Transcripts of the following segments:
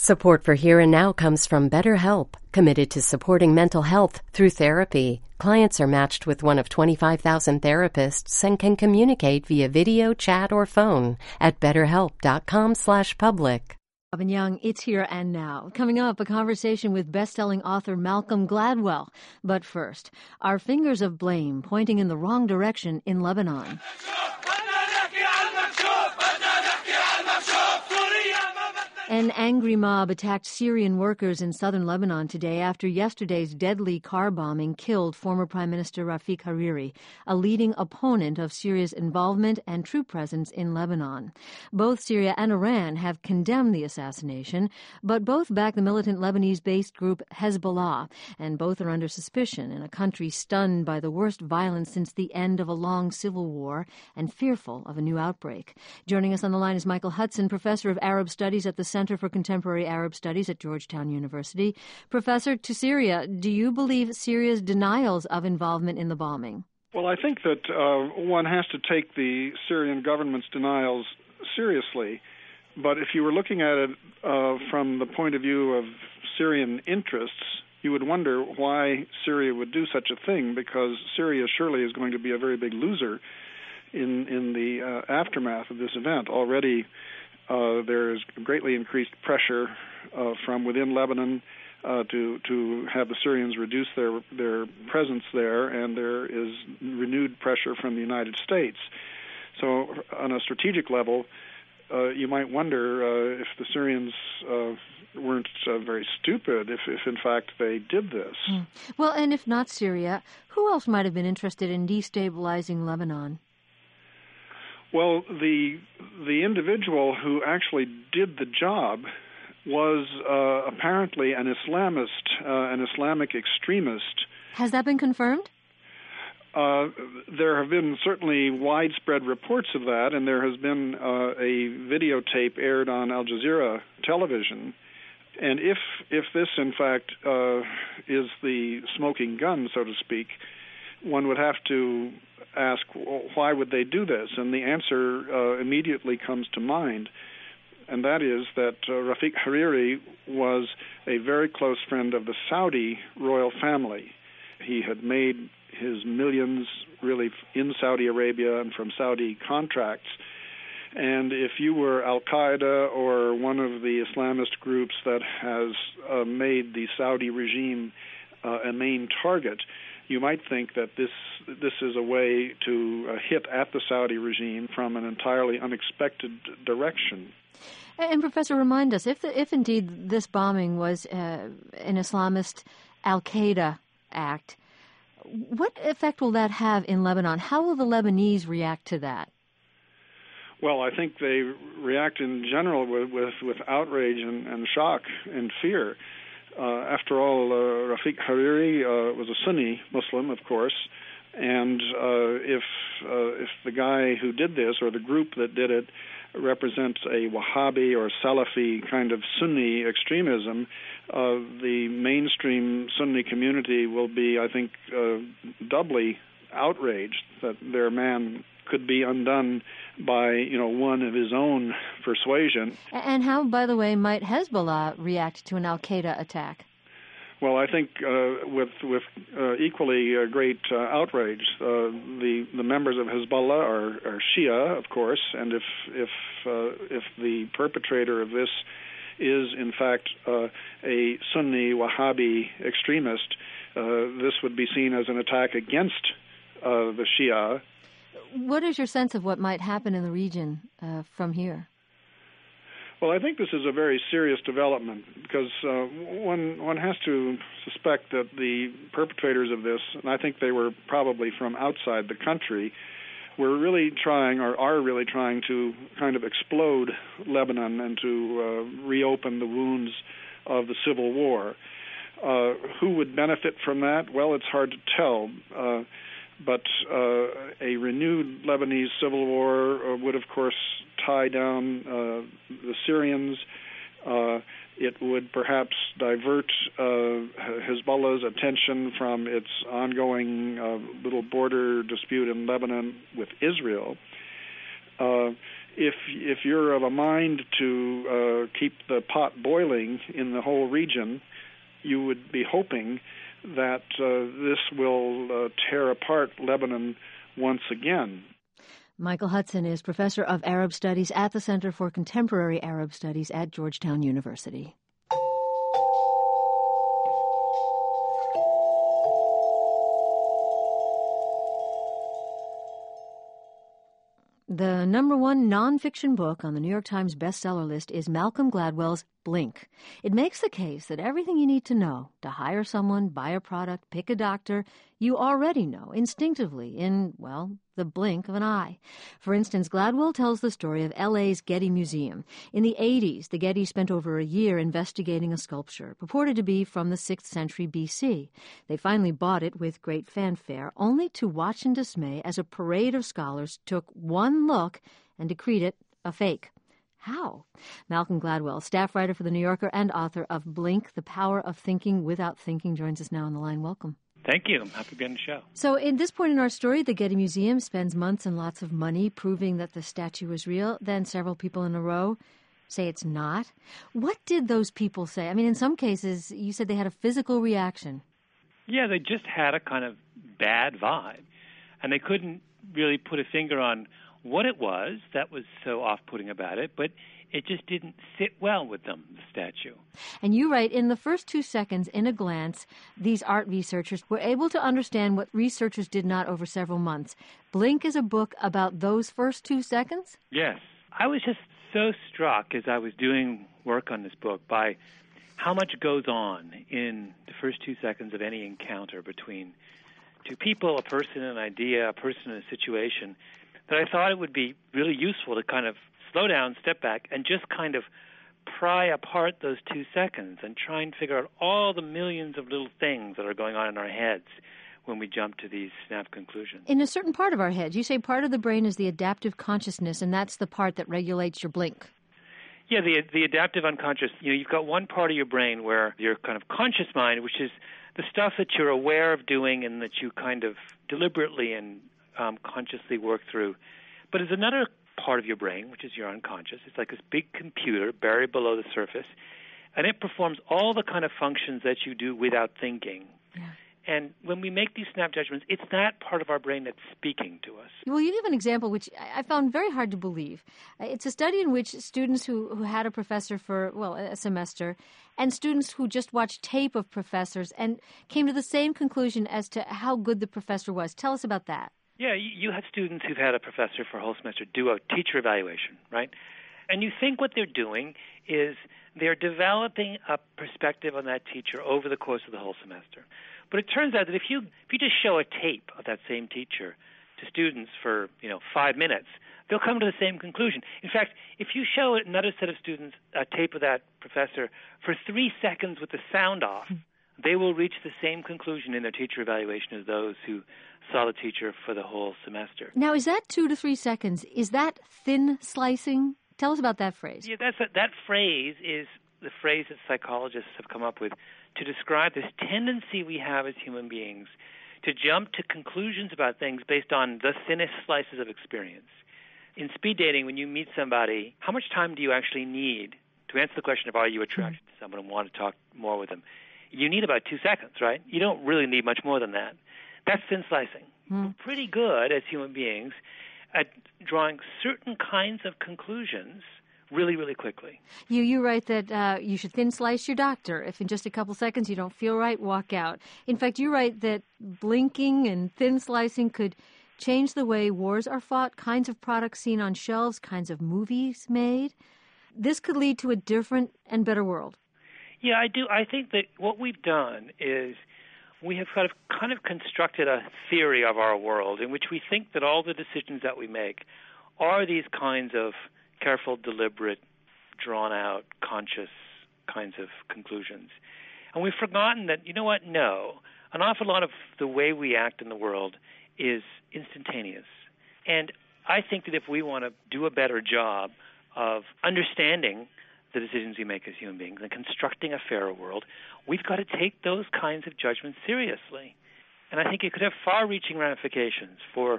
Support for Here and Now comes from BetterHelp, committed to supporting mental health through therapy. Clients are matched with one of 25,000 therapists and can communicate via video, chat, or phone at betterhelp.com/public. Robin Young, it's Here and Now. Coming up, a conversation with best-selling author Malcolm Gladwell. But first, our fingers of blame pointing in the wrong direction in Lebanon. An angry mob attacked Syrian workers in southern Lebanon today after yesterday's deadly car bombing killed former Prime Minister Rafik Hariri, a leading opponent of Syria's involvement and troop presence in Lebanon. Both Syria and Iran have condemned the assassination, but both back the militant Lebanese-based group Hezbollah, and both are under suspicion in a country stunned by the worst violence since the end of a long civil war and fearful of a new outbreak. Joining us on the line is Michael Hudson, professor of Arab Studies at the Center for Contemporary Arab Studies at Georgetown University. Professor, to Syria, do you believe Syria's denials of involvement in the bombing? Well, I think that one has to take the Syrian government's denials seriously. But if you were looking at it from the point of view of Syrian interests, you would wonder why Syria would do such a thing, because Syria surely is going to be a very big loser in the aftermath of this event. Already there is greatly increased pressure from within Lebanon to have the Syrians reduce their presence there, and there is renewed pressure from the United States. So on a strategic level, you might wonder if the Syrians weren't very stupid if in fact they did this. Well, and if not Syria, who else might have been interested in destabilizing Lebanon? Well, the individual who actually did the job was apparently an Islamist, an Islamic extremist. Has that been confirmed? There have been certainly widespread reports of that, and there has been a videotape aired on Al Jazeera television. And if this, in fact, is the smoking gun, so to speak, one would have to ask, well, why would they do this? And the answer immediately comes to mind, and that is that Rafik Hariri was a very close friend of the Saudi royal family. He had made his millions really in Saudi Arabia and from Saudi contracts. And if you were Al-Qaeda or one of the Islamist groups that has made the Saudi regime a main target, you might think that this is a way to hit at the Saudi regime from an entirely unexpected direction. And Professor, remind us, if indeed this bombing was an Islamist Al-Qaeda act, what effect will that have in Lebanon? How will the Lebanese react to that? Well, I think they react in general with outrage and shock and fear. After all, Rafik Hariri was a Sunni Muslim, of course, and if the guy who did this or the group that did it represents a Wahhabi or Salafi kind of Sunni extremism, the mainstream Sunni community will be, I think, doubly outraged that their man could be undone by, one of his own persuasion. And how, by the way, might Hezbollah react to an Al-Qaeda attack? Well, I think with equally great outrage. The members of Hezbollah are Shia, of course, and if the perpetrator of this is in fact a Sunni Wahhabi extremist, this would be seen as an attack against the Shia. What is your sense of what might happen in the region from here? Well, I think this is a very serious development because one has to suspect that the perpetrators of this, and I think they were probably from outside the country, are really trying to kind of explode Lebanon and to reopen the wounds of the civil war. Who would benefit from that? Well, it's hard to tell. But a renewed Lebanese civil war would, of course, tie down the Syrians. It would perhaps divert Hezbollah's attention from its ongoing little border dispute in Lebanon with Israel. if you're of a mind to keep the pot boiling in the whole region, you would be hoping that this will tear apart Lebanon once again. Michael Hudson is professor of Arab Studies at the Center for Contemporary Arab Studies at Georgetown University. The number one nonfiction book on the New York Times bestseller list is Malcolm Gladwell's Blink. It makes the case that everything you need to know to hire someone, buy a product, pick a doctor, you already know instinctively in, well, the blink of an eye. For instance, Gladwell tells the story of L.A.'s Getty Museum. In the 80s, the Getty spent over a year investigating a sculpture, purported to be from the 6th century B.C. They finally bought it with great fanfare, only to watch in dismay as a parade of scholars took one look and decreed it a fake. How? Malcolm Gladwell, staff writer for The New Yorker and author of Blink, The Power of Thinking Without Thinking, joins us now on the line. Welcome. Thank you. I'm happy to be on the show. So at this point in our story, the Getty Museum spends months and lots of money proving that the statue is real. Then several people in a row say it's not. What did those people say? I mean, in some cases, you said they had a physical reaction. Yeah, they just had a kind of bad vibe. And they couldn't really put a finger on what it was that was so off-putting about it, but it just didn't sit well with them, the statue. And you write, in the first 2 seconds, in a glance, these art researchers were able to understand what researchers did not over several months. Blink is a book about those first 2 seconds? Yes. I was just so struck as I was doing work on this book by how much goes on in the first 2 seconds of any encounter between two people, a person, an idea, a person, and a situation, that I thought it would be really useful to kind of slow down, step back, and just kind of pry apart those 2 seconds and try and figure out all the millions of little things that are going on in our heads when we jump to these snap conclusions. In a certain part of our head, you say part of the brain is the adaptive consciousness, and that's the part that regulates your blink. Yeah, the adaptive unconscious. You've got one part of your brain where your kind of conscious mind, which is the stuff that you're aware of doing and that you kind of deliberately and consciously work through. But there's another part of your brain, which is your unconscious. It's like this big computer buried below the surface, and it performs all the kind of functions that you do without thinking. Yeah. And when we make these snap judgments, it's that part of our brain that's speaking to us. Well, you give an example which I found very hard to believe. It's a study in which students who had a professor for, well, a semester, and students who just watched tape of professors and came to the same conclusion as to how good the professor was. Tell us about that. Yeah, you have students who've had a professor for a whole semester do a teacher evaluation, right? And you think what they're doing is they're developing a perspective on that teacher over the course of the whole semester. But it turns out that if you just show a tape of that same teacher to students for 5 minutes, they'll come to the same conclusion. In fact, if you show another set of students a tape of that professor for 3 seconds with the sound off, they will reach the same conclusion in their teacher evaluation as those who saw the teacher for the whole semester. Now, is that 2 to 3 seconds? Is that thin slicing? Tell us about that phrase. Yeah, that phrase is the phrase that psychologists have come up with to describe this tendency we have as human beings to jump to conclusions about things based on the thinnest slices of experience. In speed dating, when you meet somebody, how much time do you actually need to answer the question of are you attracted to someone and want to talk more with them? You need about 2 seconds, right? You don't really need much more than that. That's thin slicing. We're pretty good as human beings at drawing certain kinds of conclusions really, really quickly. You write that you should thin slice your doctor. If in just a couple seconds you don't feel right, walk out. In fact, you write that blinking and thin slicing could change the way wars are fought, kinds of products seen on shelves, kinds of movies made. This could lead to a different and better world. Yeah, I do. I think that what we've done is we have kind of constructed a theory of our world in which we think that all the decisions that we make are these kinds of careful, deliberate, drawn-out, conscious kinds of conclusions. And we've forgotten that, you know what, no. An awful lot of the way we act in the world is instantaneous. And I think that if we want to do a better job of understanding the decisions we make as human beings and constructing a fairer world, we've got to take those kinds of judgments seriously. And I think it could have far-reaching ramifications for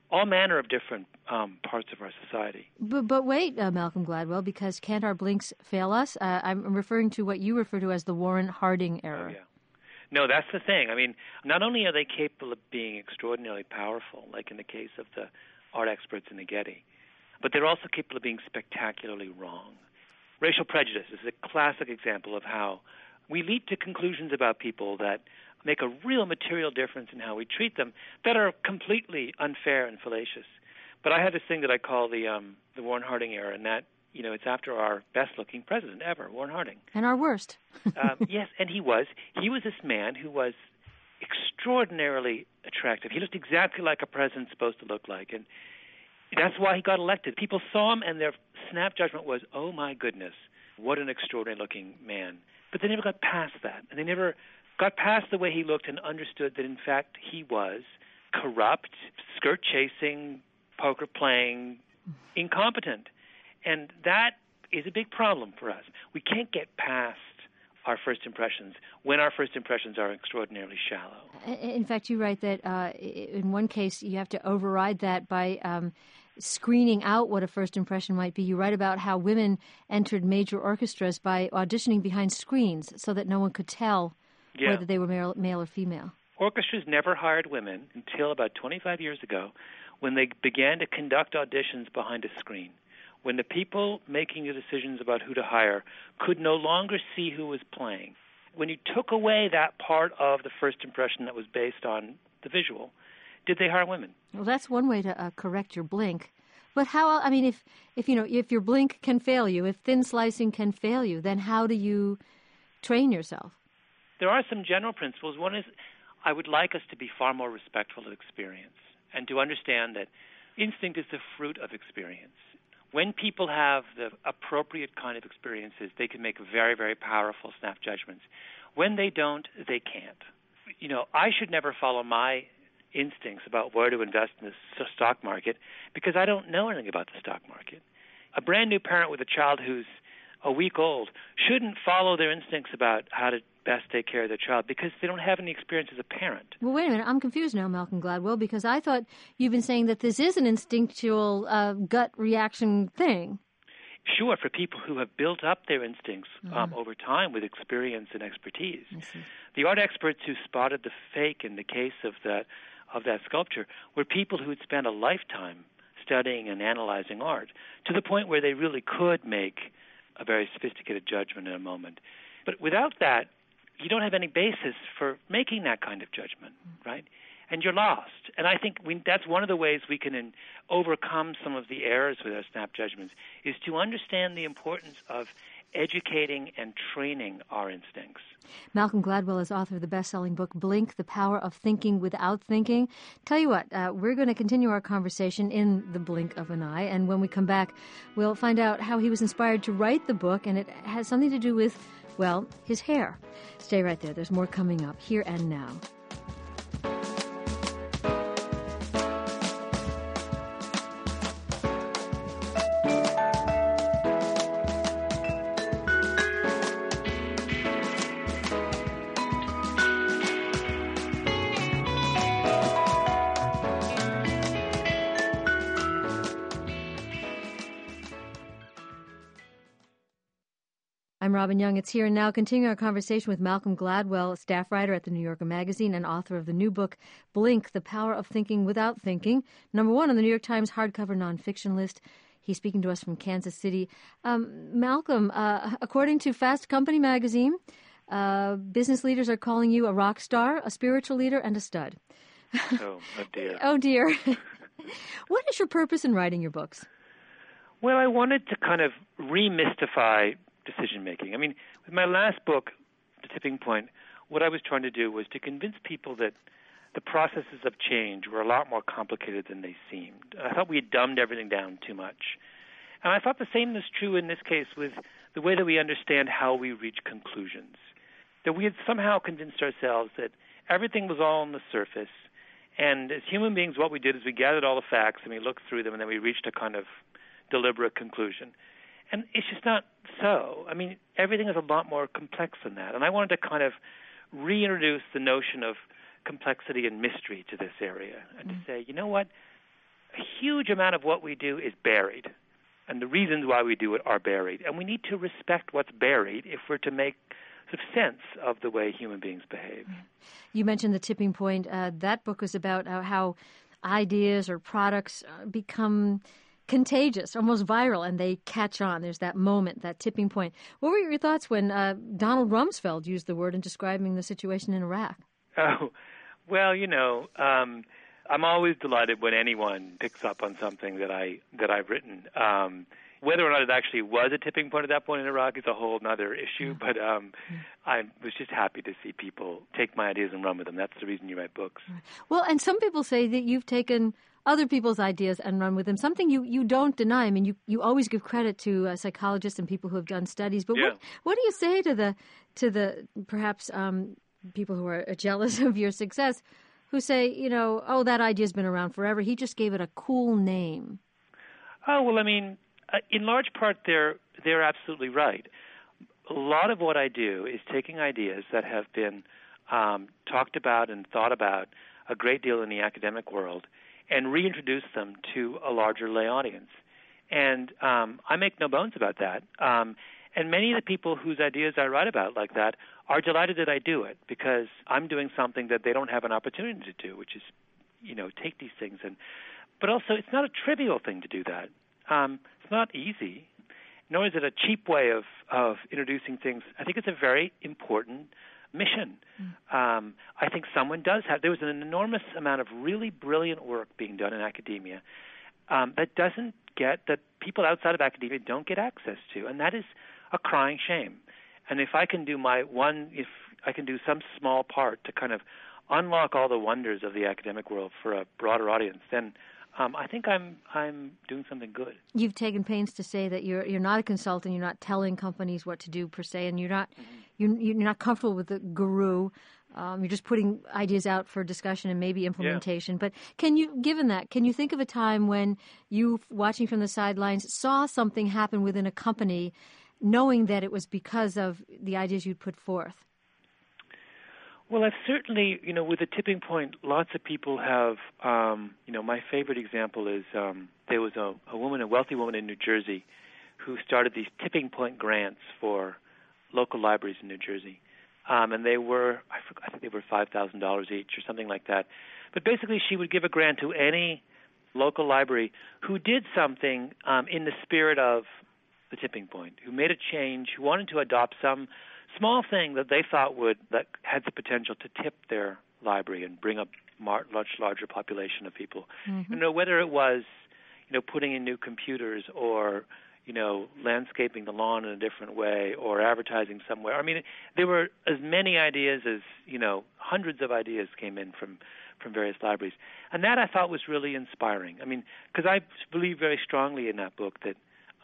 all manner of different parts of our society. But wait, Malcolm Gladwell, because can't our blinks fail us? I'm referring to what you refer to as the Warren Harding error. Oh, yeah. No, that's the thing. I mean, not only are they capable of being extraordinarily powerful, like in the case of the art experts in the Getty, but they're also capable of being spectacularly wrong. Racial prejudice is a classic example of how we leap to conclusions about people that make a real material difference in how we treat them that are completely unfair and fallacious. But I had this thing that I call the Warren Harding error, and that, it's after our best-looking president ever, Warren Harding. And our worst. Yes, and he was this man who was extraordinarily attractive. He looked exactly like a president's supposed to look like, and that's why he got elected. People saw him, and their snap judgment was, oh, my goodness, what an extraordinary-looking man. But they never got past that, and they never got past the way he looked and understood that, in fact, he was corrupt, skirt-chasing, poker-playing, incompetent. And that is a big problem for us. We can't get past our first impressions when our first impressions are extraordinarily shallow. In fact, you write that in one case you have to override that by screening out what a first impression might be. You write about how women entered major orchestras by auditioning behind screens so that no one could tell whether they were male or female. Orchestras never hired women until about 25 years ago when they began to conduct auditions behind a screen, when the people making the decisions about who to hire could no longer see who was playing. When you took away that part of the first impression that was based on the visual, did they hire women? Well, that's one way to correct your blink. But how? I mean, if your blink can fail you, if thin slicing can fail you, then how do you train yourself? There are some general principles. One is I would like us to be far more respectful of experience and to understand that instinct is the fruit of experience. When people have the appropriate kind of experiences, they can make very, very powerful snap judgments. When they don't, they can't. I should never follow my instincts about where to invest in the stock market because I don't know anything about the stock market. A brand new parent with a child who's a week old shouldn't follow their instincts about how to best take care of their child because they don't have any experience as a parent. Well, wait a minute. I'm confused now, Malcolm Gladwell, because I thought you've been saying that this is an instinctual gut reaction thing. Sure, for people who have built up their instincts over time with experience and expertise. The art experts who spotted the fake in the case of that sculpture were people who had spent a lifetime studying and analyzing art to the point where they really could make a very sophisticated judgment in a moment. But without that, you don't have any basis for making that kind of judgment, right? And you're lost. And I think that's one of the ways we can overcome some of the errors with our snap judgments is to understand the importance of educating and training our instincts. Malcolm Gladwell is author of the best-selling book, Blink, The Power of Thinking Without Thinking. Tell you what, we're going to continue our conversation in the blink of an eye, and when we come back, we'll find out how he was inspired to write the book, and it has something to do with, well, his hair. Stay right there. There's more coming up here and now. I'm Robin Young. It's Here and Now. Continuing our conversation with Malcolm Gladwell, staff writer at the New Yorker Magazine and author of the new book, Blink, The Power of Thinking Without Thinking, #1 on the New York Times hardcover nonfiction list. He's speaking to us from Kansas City. Malcolm, according to Fast Company magazine, business leaders are calling you a rock star, a spiritual leader, and a stud. Oh dear. Oh, dear. What is your purpose in writing your books? Well, I wanted to kind of remystify decision-making. I mean, with my last book, The Tipping Point, what I was trying to do was to convince people that the processes of change were a lot more complicated than they seemed. I thought we had dumbed everything down too much. And I thought the same is true in this case with the way that we understand how we reach conclusions. That we had somehow convinced ourselves that everything was all on the surface, and as human beings, what we did is we gathered all the facts and we looked through them and then we reached a kind of deliberate conclusion. And it's just not so. I mean, everything is a lot more complex than that. And I wanted to kind of reintroduce the notion of complexity and mystery to this area and to say, you know what? a huge amount of what we do is buried. And the reasons why we do it are buried. And we need to respect what's buried if we're to make sort of sense of the way human beings behave. You mentioned The Tipping Point. That book was about how ideas or products become contagious, almost viral, and they catch on. There's that moment, that tipping point. What were your thoughts when Donald Rumsfeld used the word in describing the situation in Iraq? Oh, well, I'm always delighted when anyone picks up on something that I've written. Whether or not it actually was a tipping point at that point in Iraq is a whole other issue, but I was just happy to see people take my ideas and run with them. That's the reason you write books. Well, and some people say that you've taken other people's ideas and run with them, something you don't deny. I mean, you always give credit to psychologists and people who have done studies, but what do you say to the perhaps people who are jealous of your success, who say, that idea's been around forever, he just gave it a cool name? Oh, well, I mean, in large part, they're absolutely right. A lot of what I do is taking ideas that have been talked about and thought about a great deal in the academic world and reintroduce them to a larger lay audience. And I make no bones about that. And many of the people whose ideas I write about like that are delighted that I do it because I'm doing something that they don't have an opportunity to do, which is, take these things. But also, it's not a trivial thing to do that. It's not easy, nor is it a cheap way of introducing things. I think it's a very important mission. I think someone does have. There was an enormous amount of really brilliant work being done in academia that people outside of academia don't get access to, and that is a crying shame. And if I can do if I can do some small part to kind of unlock all the wonders of the academic world for a broader audience, then I think I'm doing something good. You've taken pains to say that you're not a consultant. You're not telling companies what to do per se, and you're not comfortable with the guru. You're just putting ideas out for discussion and maybe implementation. Yeah. But given that, can you think of a time when you, watching from the sidelines, saw something happen within a company, knowing that it was because of the ideas you'd put forth? Well, I've certainly, with The Tipping Point, lots of people have, my favorite example is there was a wealthy woman in New Jersey who started these Tipping Point grants for local libraries in New Jersey. And they were, I think they were $5,000 each or something like that. But basically she would give a grant to any local library who did something in the spirit of The Tipping Point, who made a change, who wanted to adopt some small thing that they thought that had the potential to tip their library and bring a much larger population of people. Mm-hmm. Whether it was, putting in new computers or, landscaping the lawn in a different way or advertising somewhere. I mean, there were as many ideas as, hundreds of ideas came in from various libraries. And that I thought was really inspiring. I mean, because I believe very strongly in that book that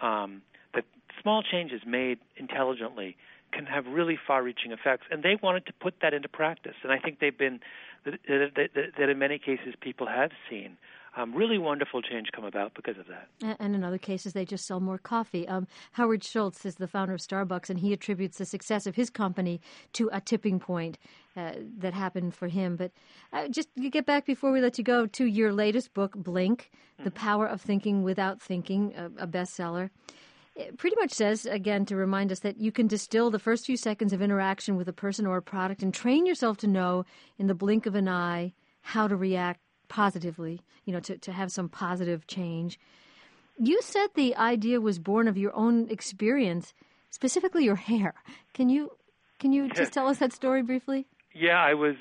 small changes made intelligently can have really far-reaching effects, and they wanted to put that into practice. And I think they've been that in many cases people have seen really wonderful change come about because of that. And in other cases, they just sell more coffee. Howard Schultz is the founder of Starbucks, and he attributes the success of his company to a tipping point that happened for him. But just to get back before we let you go to your latest book, Blink, The Power of Thinking Without Thinking, a bestseller. It pretty much says, again, to remind us that you can distill the first few seconds of interaction with a person or a product and train yourself to know in the blink of an eye how to react positively, to have some positive change. You said the idea was born of your own experience, specifically your hair. Can you just tell us that story briefly? Yeah, I was.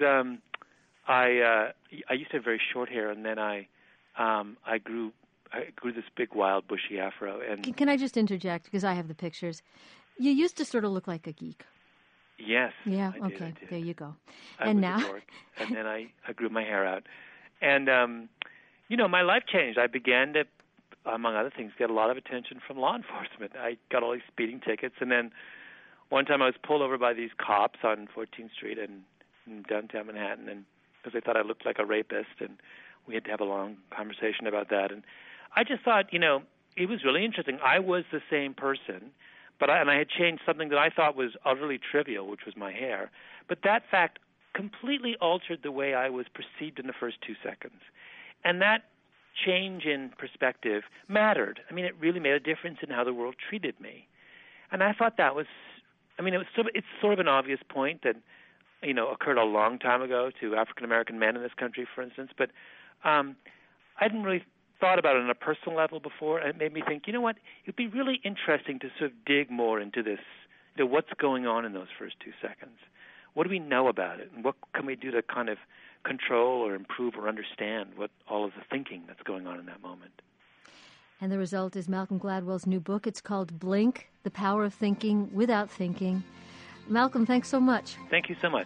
I used to have very short hair, and then I grew this big, wild, bushy afro. And can I just interject, because I have the pictures? You used to sort of look like a geek. Yes. Yeah, I okay, did. There you go. And now? And then I grew my hair out. And, my life changed. I began to, among other things, get a lot of attention from law enforcement. I got all these speeding tickets, and then one time I was pulled over by these cops on 14th Street in downtown Manhattan, and because they thought I looked like a rapist, and we had to have a long conversation about that. And I just thought, it was really interesting. I was the same person, but I had changed something that I thought was utterly trivial, which was my hair. But that fact completely altered the way I was perceived in the first 2 seconds. And that change in perspective mattered. I mean, it really made a difference in how the world treated me. And I thought that was, it's sort of an obvious point that, occurred a long time ago to African-American men in this country, for instance. But I hadn't really thought about it on a personal level before, and it made me think, you know what, it'd be really interesting to sort of dig more into this, what's going on in those first 2 seconds. What do we know about it, and what can we do to kind of control or improve or understand what all of the thinking that's going on in that moment? And the result is Malcolm Gladwell's new book. It's called Blink, The Power of Thinking Without Thinking. Malcolm, thanks so much. Thank you so much.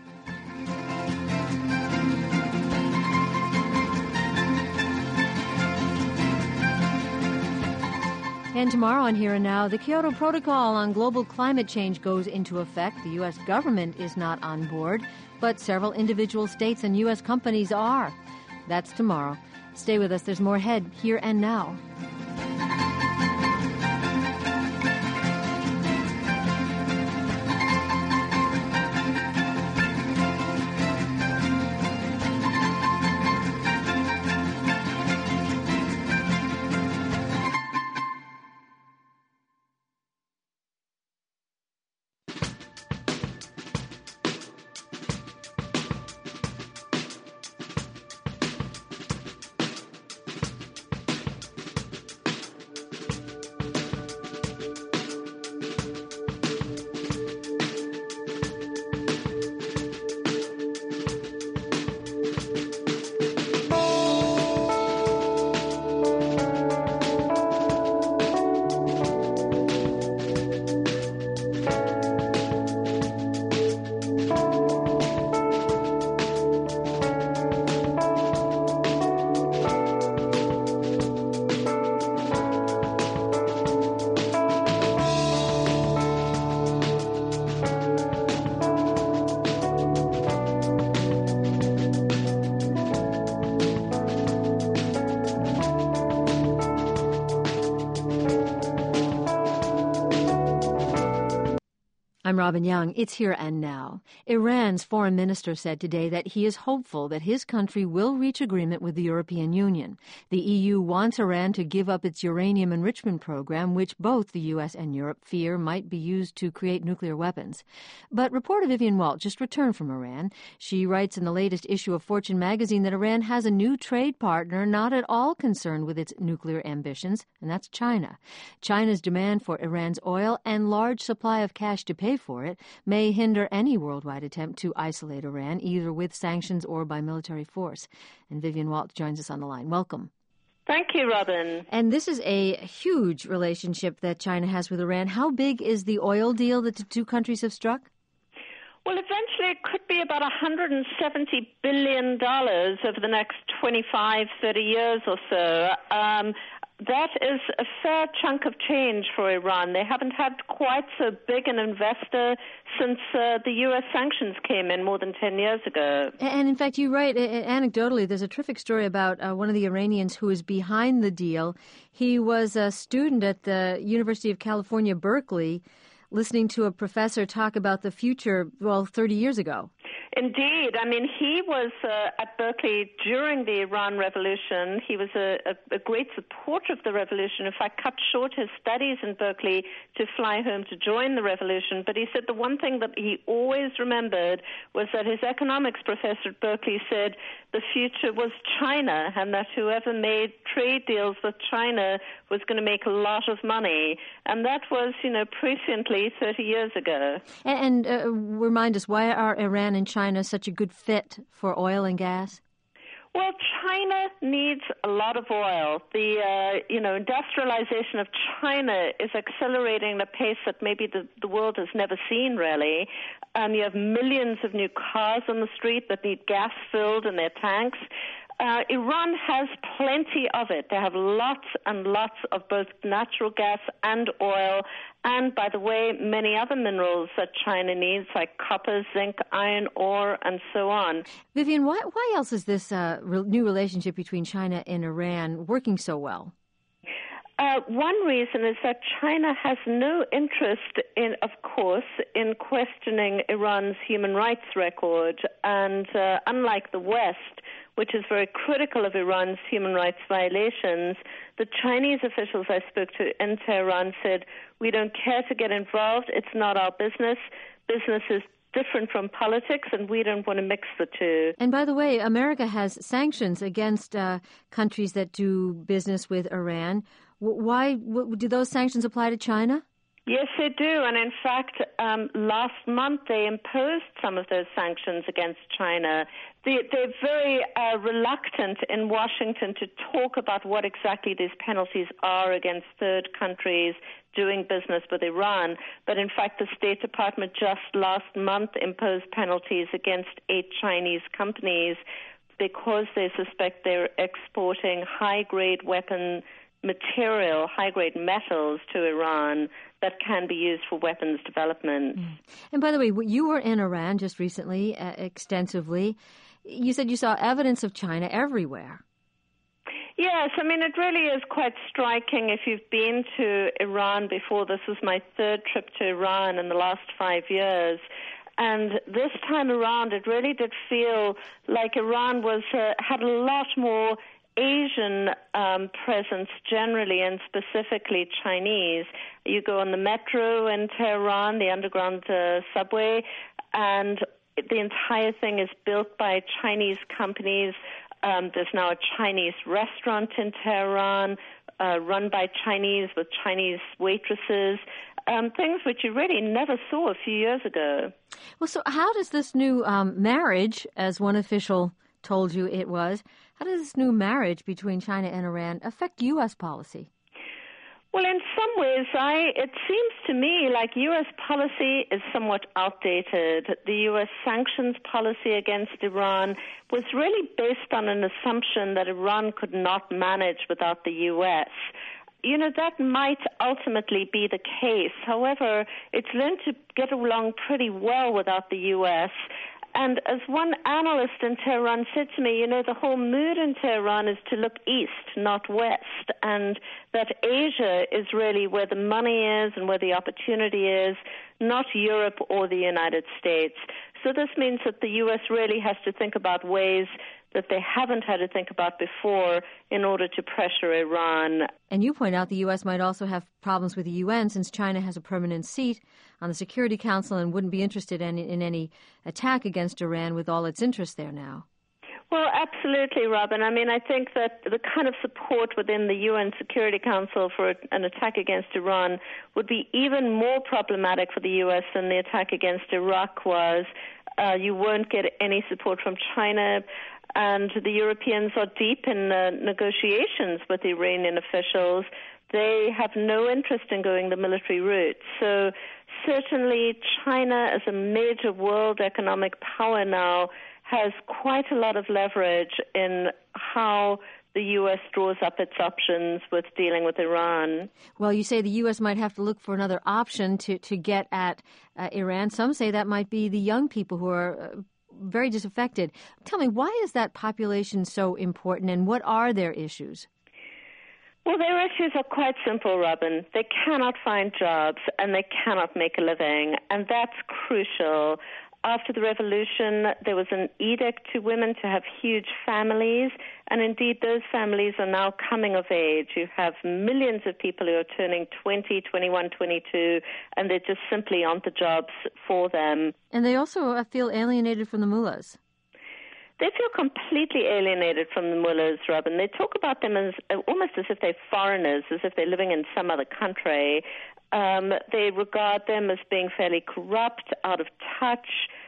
And tomorrow on Here and Now, the Kyoto Protocol on global climate change goes into effect. The U.S. government is not on board, but several individual states and U.S. companies are. That's tomorrow. Stay with us. There's more ahead, Here and Now. I'm Robin Young. It's Here and Now. Iran's foreign minister said today that he is hopeful that his country will reach agreement with the European Union. The EU wants Iran to give up its uranium enrichment program, which both the U.S. and Europe fear might be used to create nuclear weapons. But reporter Vivian Walt just returned from Iran. She writes in the latest issue of Fortune magazine that Iran has a new trade partner not at all concerned with its nuclear ambitions, and that's China. China's demand for Iran's oil and large supply of cash to pay for it may hinder any worldwide attempt to isolate Iran, either with sanctions or by military force. And Vivian Walt joins us on the line. Welcome. Thank you, Robin. And this is a huge relationship that China has with Iran. How big is the oil deal that the two countries have struck? Well, eventually it could be about $170 billion over the next 25, 30 years or so. That is a fair chunk of change for Iran. They haven't had quite so big an investor since the U.S. sanctions came in more than 10 years ago. And in fact, you write, anecdotally, there's a terrific story about one of the Iranians who is behind the deal. He was a student at the University of California, Berkeley, listening to a professor talk about the future, 30 years ago. Indeed. I mean, he was at Berkeley during the Iran Revolution. He was a great supporter of the revolution. In fact, cut short his studies in Berkeley to fly home to join the revolution. But he said the one thing that he always remembered was that his economics professor at Berkeley said the future was China, and that whoever made trade deals with China was going to make a lot of money. And that was, presciently 30 years ago. And remind us, why are Iran and China such a good fit for oil and gas? Well, China needs a lot of oil. The industrialization of China is accelerating at a pace that maybe the world has never seen, really. You have millions of new cars on the street that need gas filled in their tanks. Iran has plenty of it. They have lots and lots of both natural gas and oil, and, by the way, many other minerals that China needs, like copper, zinc, iron ore, and so on. Vivian, why else is this new relationship between China and Iran working so well? One reason is that China has no interest in questioning Iran's human rights record. And unlike the West, which is very critical of Iran's human rights violations. The Chinese officials I spoke to in Tehran said, we don't care to get involved. It's not our business. Business is different from politics, and we don't want to mix the two. And by the way, America has sanctions against countries that do business with Iran. Why do those sanctions apply to China? Yes, they do. And in fact, last month they imposed some of those sanctions against China. They're very reluctant in Washington to talk about what exactly these penalties are against third countries doing business with Iran. But in fact, the State Department just last month imposed penalties against 8 Chinese companies because they suspect they're exporting high-grade weapon material, high-grade metals to Iran that can be used for weapons development. And by the way, you were in Iran just recently, extensively. You said you saw evidence of China everywhere. Yes, I mean, it really is quite striking. If you've been to Iran before, this was my 3rd trip to Iran in the last 5 years. And this time around, it really did feel like Iran had a lot more Asian presence generally, and specifically Chinese. You go on the metro in Tehran, the underground subway, and the entire thing is built by Chinese companies. There's now a Chinese restaurant in Tehran run by Chinese with Chinese waitresses, things which you really never saw a few years ago. Well, so how does this new marriage, as one official told you it was, how does this new marriage between China and Iran affect U.S. policy? Well, in some ways, it seems to me like U.S. policy is somewhat outdated. The U.S. sanctions policy against Iran was really based on an assumption that Iran could not manage without the U.S. You know, that might ultimately be the case. However, it's learned to get along pretty well without the U.S., and as one analyst in Tehran said to me, you know, the whole mood in Tehran is to look east, not west, and that Asia is really where the money is and where the opportunity is, not Europe or the United States. So this means that the U.S. really has to think about ways that they haven't had to think about before in order to pressure Iran. And you point out the U.S. might also have problems with the UN since China has a permanent seat on the Security Council and wouldn't be interested in any attack against Iran with all its interests there now. Well, absolutely, Robin. I mean, I think that the kind of support within the UN Security Council for an attack against Iran would be even more problematic for the U.S. than the attack against Iraq was. You won't get any support from China, and the Europeans are deep in negotiations with the Iranian officials. They have no interest in going the military route. So certainly China, as a major world economic power now, has quite a lot of leverage in how the U.S. draws up its options with dealing with Iran. Well, you say the U.S. might have to look for another option to get at Iran. Some say that might be the young people who are very disaffected. Tell me, why is that population so important, and what are their issues? Well, their issues are quite simple, Robin. They cannot find jobs, and they cannot make a living, and that's crucial. After the revolution, there was an edict to women to have huge families, and indeed those families are now coming of age. You have millions of people who are turning 20, 21, 22, and there just simply aren't the jobs for them. And they also feel alienated from the mullahs. They feel completely alienated from the mullahs, Robin. They talk about them as almost as if they're foreigners, as if they're living in some other country. They regard them as being fairly corrupt, out of touch,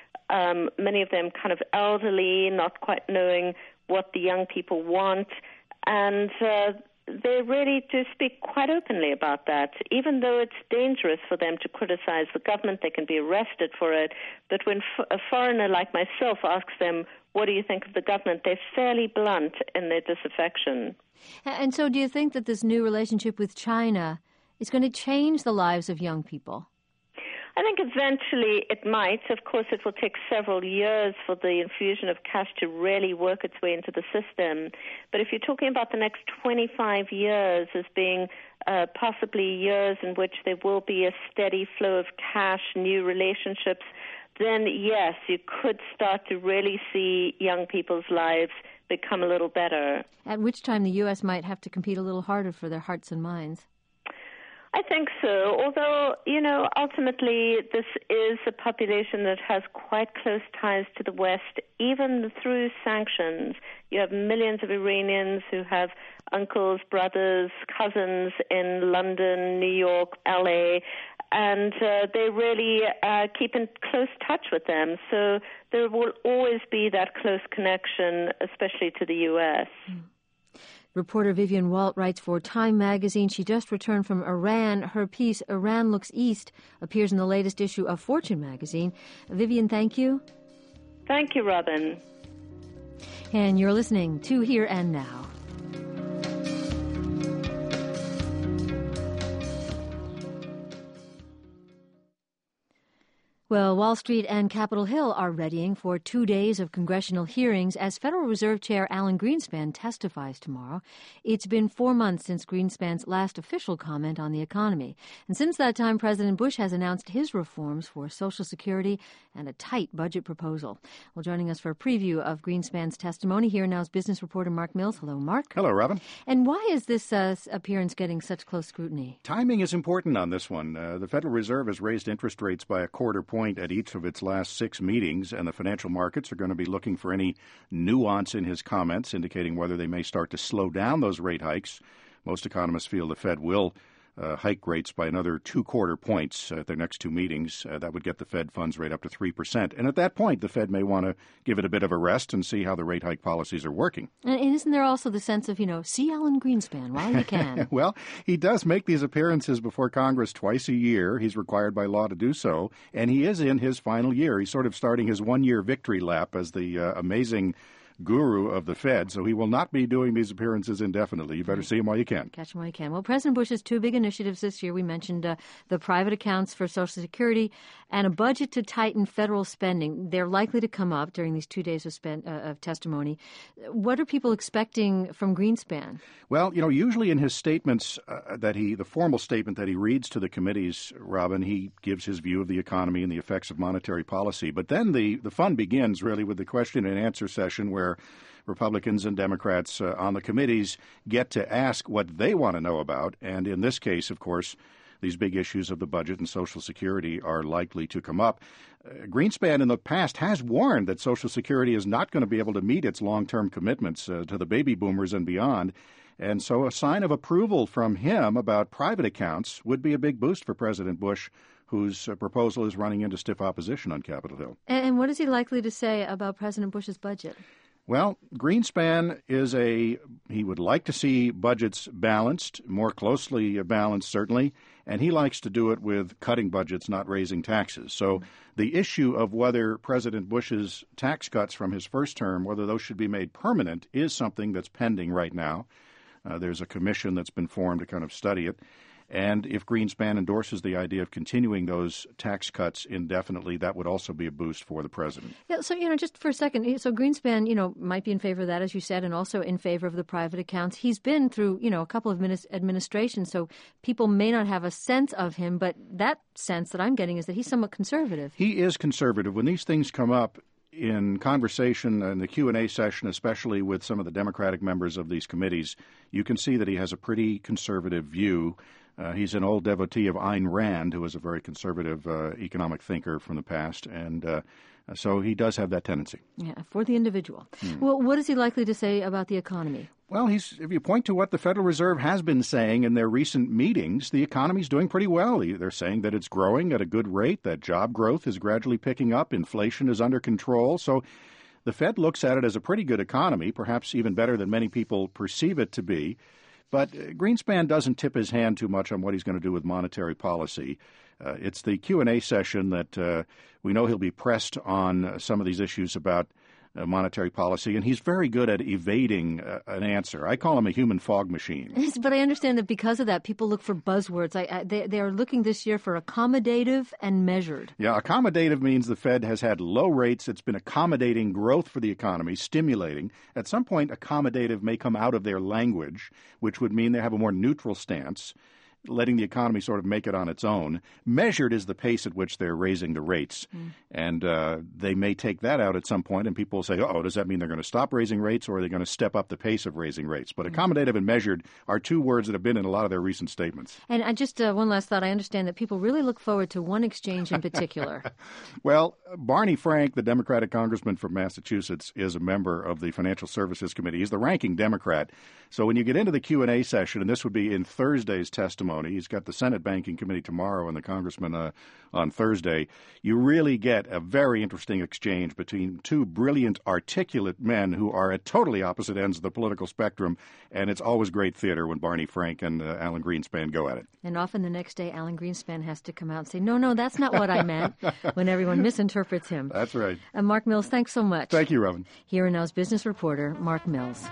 many of them kind of elderly, not quite knowing what the young people want, and they really do speak quite openly about that. Even though it's dangerous for them to criticize the government, they can be arrested for it, but when a foreigner like myself asks them, what do you think of the government, they're fairly blunt in their disaffection. And so do you think that this new relationship with China is going to change the lives of young people? I think eventually it might. Of course, it will take several years for the infusion of cash to really work its way into the system. But if you're talking about the next 25 years as being possibly years in which there will be a steady flow of cash, new relationships, then yes, you could start to really see young people's lives become a little better. At which time the U.S. might have to compete a little harder for their hearts and minds. I think so, although, ultimately this is a population that has quite close ties to the West, even through sanctions. You have millions of Iranians who have uncles, brothers, cousins in London, New York, LA, and they really keep in close touch with them. So there will always be that close connection, especially to the U.S. Reporter Vivian Walt writes for Time magazine. She just returned from Iran. Her piece, Iran Looks East, appears in the latest issue of Fortune magazine. Vivian, thank you. Thank you, Robin. And you're listening to Here and Now. Well, Wall Street and Capitol Hill are readying for 2 days of congressional hearings as Federal Reserve Chair Alan Greenspan testifies tomorrow. It's been 4 months since Greenspan's last official comment on the economy. And since that time, President Bush has announced his reforms for Social Security and a tight budget proposal. Well, joining us for a preview of Greenspan's testimony, here now's business reporter Mark Mills. Hello, Mark. Hello, Robin. And why is this appearance getting such close scrutiny? Timing is important on this one. The Federal Reserve has raised interest rates by a quarter point at each of its last 6 meetings, and the financial markets are going to be looking for any nuance in his comments, indicating whether they may start to slow down those rate hikes. Most economists feel the Fed will hike rates by another 2 quarter points at their next 2 meetings. That would get the Fed funds rate up to 3%. And at that point, the Fed may want to give it a bit of a rest and see how the rate hike policies are working. And isn't there also the sense of, see Alan Greenspan while you can? Well, he does make these appearances before Congress twice a year. He's required by law to do so. And he is in his final year. He's sort of starting his 1-year victory lap as the amazing guru of the Fed, so he will not be doing these appearances indefinitely. You better see him while you can. Catch him while you can. Well, President Bush's 2 big initiatives this year, we mentioned the private accounts for Social Security and a budget to tighten federal spending. They're likely to come up during these 2 days of testimony. What are people expecting from Greenspan? Well, usually in his statements the formal statement that he reads to the committees, Robin, he gives his view of the economy and the effects of monetary policy. But then the fun begins really with the question and answer session where Republicans and Democrats on the committees get to ask what they want to know about. And in this case, of course, these big issues of the budget and Social Security are likely to come up. Greenspan in the past has warned that Social Security is not going to be able to meet its long-term commitments to the baby boomers and beyond. And so a sign of approval from him about private accounts would be a big boost for President Bush, whose proposal is running into stiff opposition on Capitol Hill. And what is he likely to say about President Bush's budget? Well, Greenspan he would like to see budgets balanced, more closely balanced certainly, and he likes to do it with cutting budgets, not raising taxes. So the issue of whether President Bush's tax cuts from his first term, whether those should be made permanent, is something that's pending right now. There's a commission that's been formed to kind of study it. And if Greenspan endorses the idea of continuing those tax cuts indefinitely, that would also be a boost for the president. Yeah, so, just for a second, so Greenspan, might be in favor of that, as you said, and also in favor of the private accounts. He's been through, a couple of administrations, so people may not have a sense of him, but that sense that I'm getting is that he's somewhat conservative. He is conservative. When these things come up in conversation in the Q&A session, especially with some of the Democratic members of these committees, you can see that he has a pretty conservative view. He's an old devotee of Ayn Rand, who was a very conservative economic thinker from the past, and so he does have that tendency. Yeah, for the individual. Well, what is he likely to say about the economy? Well, if you point to what the Federal Reserve has been saying in their recent meetings, the economy's doing pretty well. They're saying that it's growing at a good rate, that job growth is gradually picking up, inflation is under control. So the Fed looks at it as a pretty good economy, perhaps even better than many people perceive it to be. But Greenspan doesn't tip his hand too much on what he's going to do with monetary policy. It's the Q&A session that we know he'll be pressed on some of these issues about monetary policy, and he's very good at evading an answer. I call him a human fog machine. But I understand that because of that, people look for buzzwords. They are looking this year for accommodative and measured. Yeah, accommodative means the Fed has had low rates. It's been accommodating growth for the economy, stimulating. At some point, accommodative may come out of their language, which would mean they have a more neutral stance. letting the economy sort of make it on its own. Measured is the pace at which they're raising the rates. And they may take that out at some point, and people will say, does that mean they're going to stop raising rates, or are they going to step up the pace of raising rates? But accommodative and measured are two words that have been in a lot of their recent statements. And I just one last thought. I understand that people really look forward to one exchange in particular. Well, Barney Frank, the Democratic congressman from Massachusetts, is a member of the Financial Services Committee. He's the ranking Democrat. So when you get into the Q&A session, and this would be in Thursday's testimony, he's got the Senate Banking Committee tomorrow and the congressman on Thursday, you really get a very interesting exchange between two brilliant, articulate men who are at totally opposite ends of the political spectrum, and it's always great theater when Barney Frank and Alan Greenspan go at it. And often the next day, Alan Greenspan has to come out and say, no, that's not what I meant, when everyone misinterprets him. That's right. Mark Mills, thanks so much. Thank you, Robin. Here and Now's business reporter, Mark Mills.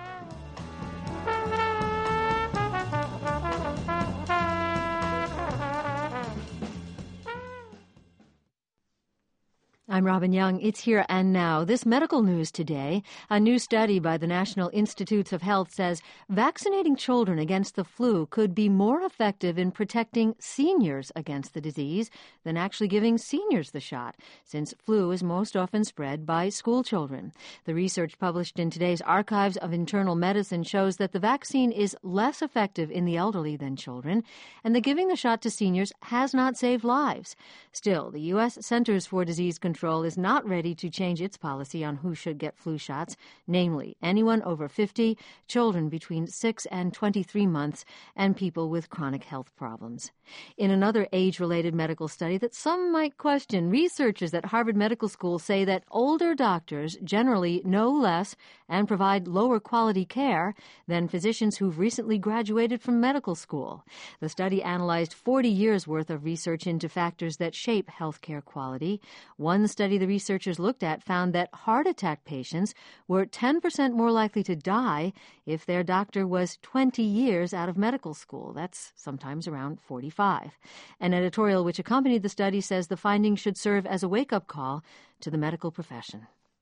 I'm Robin Young. It's Here and Now. This medical news today, a new study by the National Institutes of Health says vaccinating children against the flu could be more effective in protecting seniors against the disease than actually giving seniors the shot, since flu is most often spread by school children. The research published in today's Archives of Internal Medicine shows that the vaccine is less effective in the elderly than children, and that giving the shot to seniors has not saved lives. Still, the U.S. Centers for Disease Control is not ready to change its policy on who should get flu shots, namely anyone over 50, children between 6 and 23 months, and people with chronic health problems. In another age-related medical study that some might question, researchers at Harvard Medical School say that older doctors generally know less and provide lower quality care than physicians who've recently graduated from medical school. The study analyzed 40 years' worth of research into factors that shape healthcare quality. One study the researchers looked at found that heart attack patients were 10% more likely to die if their doctor was 20 years out of medical school. That's sometimes around 45. An editorial which accompanied the study says the findings should serve as a wake-up call to the medical profession.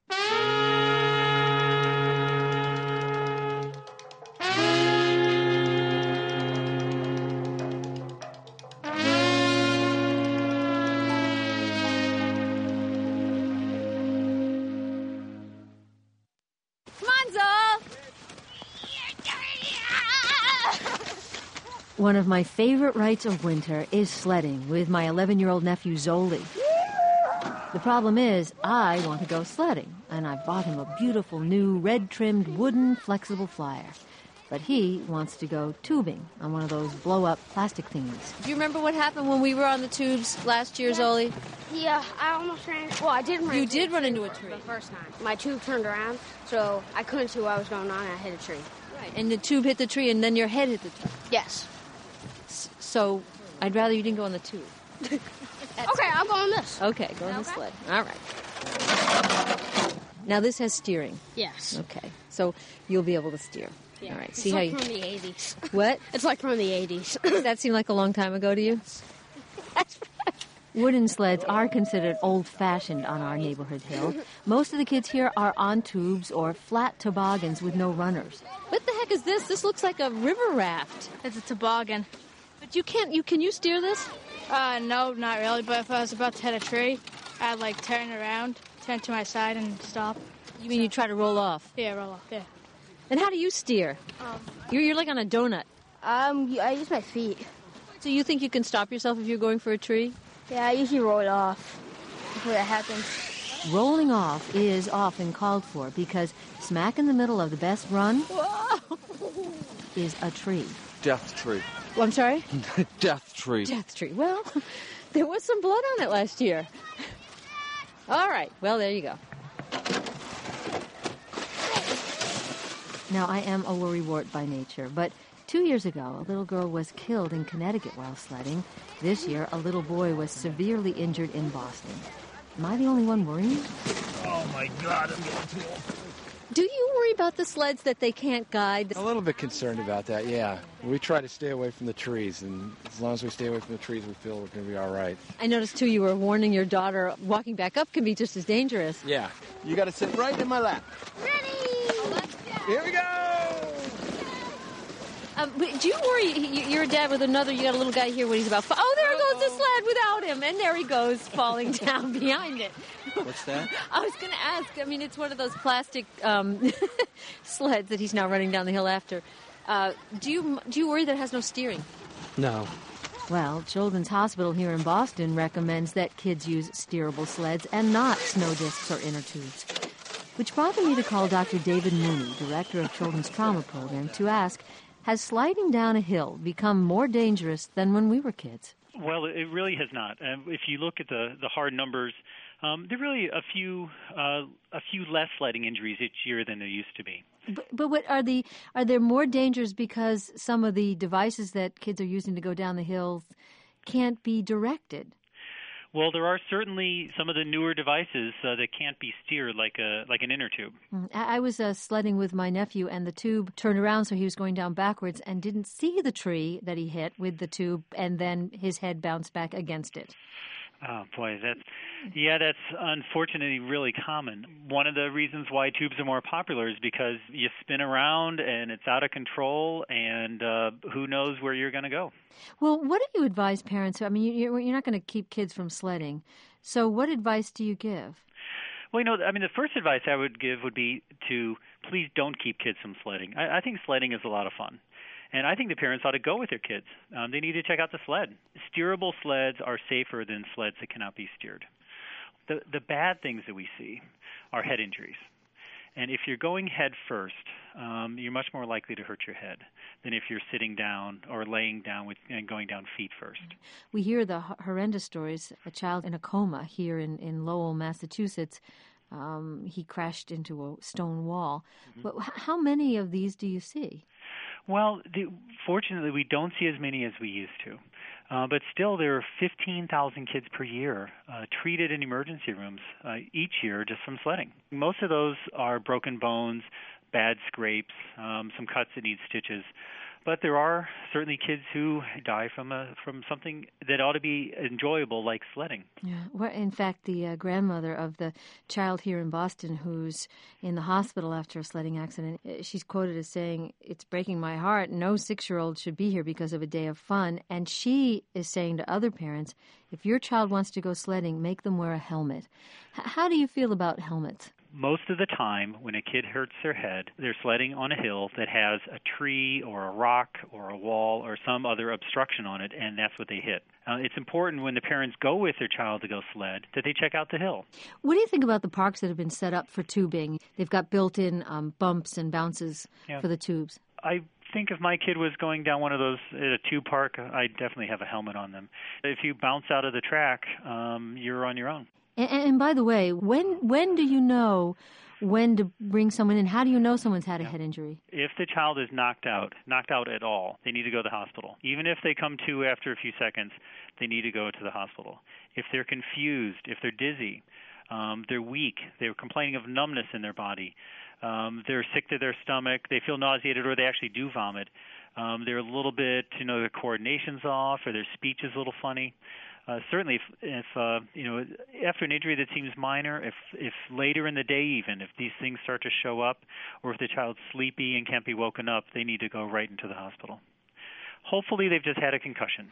One of my favorite rites of winter is sledding with my 11-year-old nephew Zoli. The problem is, I want to go sledding, and I've bought him a beautiful new red-trimmed wooden flexible flyer. But he wants to go tubing on one of those blow-up plastic thingies. Do you remember what happened when we were on the tubes last year, Zoli? Yeah, I almost ran. Well, I did run. You did run into a tree the first time. My tube turned around, so I couldn't see what was going on, and I hit a tree. Right, and the tube hit the tree, and then your head hit the tree. Yes. So I'd rather you didn't go on the tube. Okay, I'll go on this. Okay, go on the sled. All right. Now this has steering. Yes. Okay, so you'll be able to steer. Yeah. All right. It's See like how from the 80s. What? It's like from the 80s. Does that seem like a long time ago to you? Wooden sleds are considered old-fashioned on our neighborhood hill. Most of the kids here are on tubes or flat toboggans with no runners. What the heck is this? This looks like a river raft. It's a toboggan. But can you steer this? No, not really. But if I was about to hit a tree, I'd turn around, turn to my side, and stop. You mean you try to roll off? Yeah, roll off. Yeah. And how do you steer? You're like on a donut. I use my feet. So you think you can stop yourself if you're going for a tree? Yeah, I usually roll it off before that happens. Rolling off is often called for because smack in the middle of the best run is a tree. Death tree. Well, I'm sorry? Death tree. Death tree. Well, there was some blood on it last year. All right. Well, there you go. Now, I am a worrywart by nature, but 2 years ago, a little girl was killed in Connecticut while sledding. This year, a little boy was severely injured in Boston. Am I the only one worrying? Oh, my God, I'm getting too old. Do you worry about the sleds that they can't guide? A little bit concerned about that, yeah. We try to stay away from the trees, and as long as we stay away from the trees, we feel we're going to be all right. I noticed, too, you were warning your daughter walking back up can be just as dangerous. Yeah. You got to sit right in my lap. Ready! Here we go! But do you worry? You're a dad with another. You got a little guy here when he's about 5. Oh, there goes the sled without him, and there he goes falling down behind it. What's that? I was going to ask. I mean, it's one of those plastic sleds that he's now running down the hill after. Do you worry that it has no steering? No. Well, Children's Hospital here in Boston recommends that kids use steerable sleds and not snow discs or inner tubes. Which brought me to call Dr. David Mooney, director of Children's Trauma Program, to ask, has sliding down a hill become more dangerous than when we were kids? Well, it really has not. If you look at the hard numbers, there are really a few less sledding injuries each year than there used to be. But what are there more dangers because some of the devices that kids are using to go down the hills can't be directed? Well, there are certainly some of the newer devices that can't be steered like an inner tube. I was sledding with my nephew, and the tube turned around, so he was going down backwards and didn't see the tree that he hit with the tube, and then his head bounced back against it. Oh, boy, that's unfortunately really common. One of the reasons why tubes are more popular is because you spin around and it's out of control, and who knows where you're going to go. Well, what do you advise parents? I mean, you're not going to keep kids from sledding. So what advice do you give? Well, the first advice I would give would be to please don't keep kids from sledding. I think sledding is a lot of fun. And I think the parents ought to go with their kids. They need to check out the sled. Steerable sleds are safer than sleds that cannot be steered. The bad things that we see are head injuries. And if you're going head first, you're much more likely to hurt your head than if you're sitting down or laying down and going down feet first. We hear the horrendous stories. A child in a coma here in Lowell, Massachusetts, he crashed into a stone wall. Mm-hmm. But how many of these do you see? Well, fortunately, we don't see as many as we used to. But still, there are 15,000 kids per year treated in emergency rooms each year just from sledding. Most of those are broken bones, bad scrapes, some cuts that need stitches. But there are certainly kids who die from something that ought to be enjoyable, like sledding. Yeah. Well, in fact, the grandmother of the child here in Boston who's in the hospital after a sledding accident, she's quoted as saying, "It's breaking my heart. No 6-year-old should be here because of a day of fun." And she is saying to other parents, if your child wants to go sledding, make them wear a helmet. How do you feel about helmets? Most of the time, when a kid hurts their head, they're sledding on a hill that has a tree or a rock or a wall or some other obstruction on it, and that's what they hit. It's important when the parents go with their child to go sled that they check out the hill. What do you think about the parks that have been set up for tubing? They've got built-in bumps and bounces for the tubes. I think if my kid was going down one of those at a tube park, I'd definitely have a helmet on them. If you bounce out of the track, you're on your own. And by the way, when do you know when to bring someone in? How do you know someone's had a head injury? If the child is knocked out at all, they need to go to the hospital. Even if they come to after a few seconds, they need to go to the hospital. If they're confused, if they're dizzy, they're weak, they're complaining of numbness in their body, they're sick to their stomach, they feel nauseated, or they actually do vomit, they're a little bit, their coordination's off, or their speech is a little funny. Certainly, if after an injury that seems minor, if later in the day even, if these things start to show up, or if the child's sleepy and can't be woken up, they need to go right into the hospital. Hopefully, they've just had a concussion.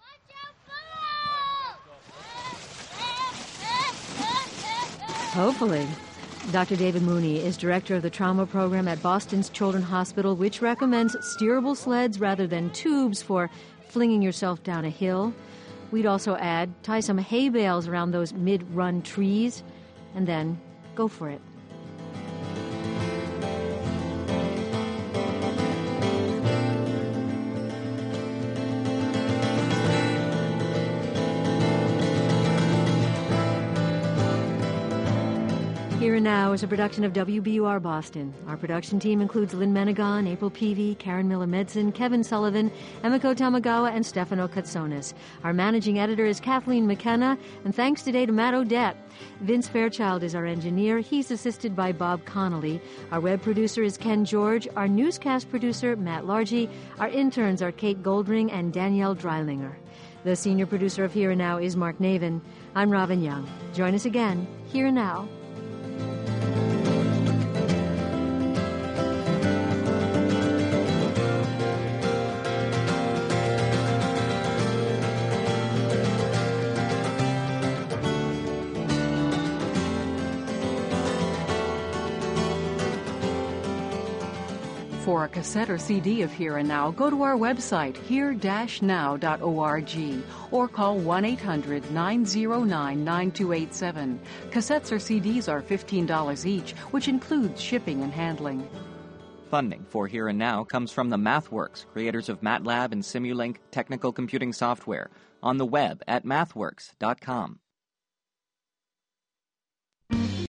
Hopefully. Dr. David Mooney is director of the trauma program at Boston's Children's Hospital, which recommends steerable sleds rather than tubes for flinging yourself down a hill. We'd also add, tie some hay bales around those mid-run trees, and then go for it. Here and Now is a production of WBUR Boston. Our production team includes Lynn Menegon, April Peavy, Karen Miller-Medson, Kevin Sullivan, Emiko Tamagawa, and Stefano Katsonis. Our managing editor is Kathleen McKenna, and thanks today to Matt Odette. Vince Fairchild is our engineer. He's assisted by Bob Connolly. Our web producer is Ken George. Our newscast producer, Matt Largy. Our interns are Kate Goldring and Danielle Dreilinger. The senior producer of Here and Now is Mark Navin. I'm Robin Young. Join us again, Here and Now. For a cassette or CD of Here and Now, go to our website, here-now.org, or call 1-800-909-9287. Cassettes or CDs are $15 each, which includes shipping and handling. Funding for Here and Now comes from the MathWorks, creators of MATLAB and Simulink technical computing software, on the web at mathworks.com.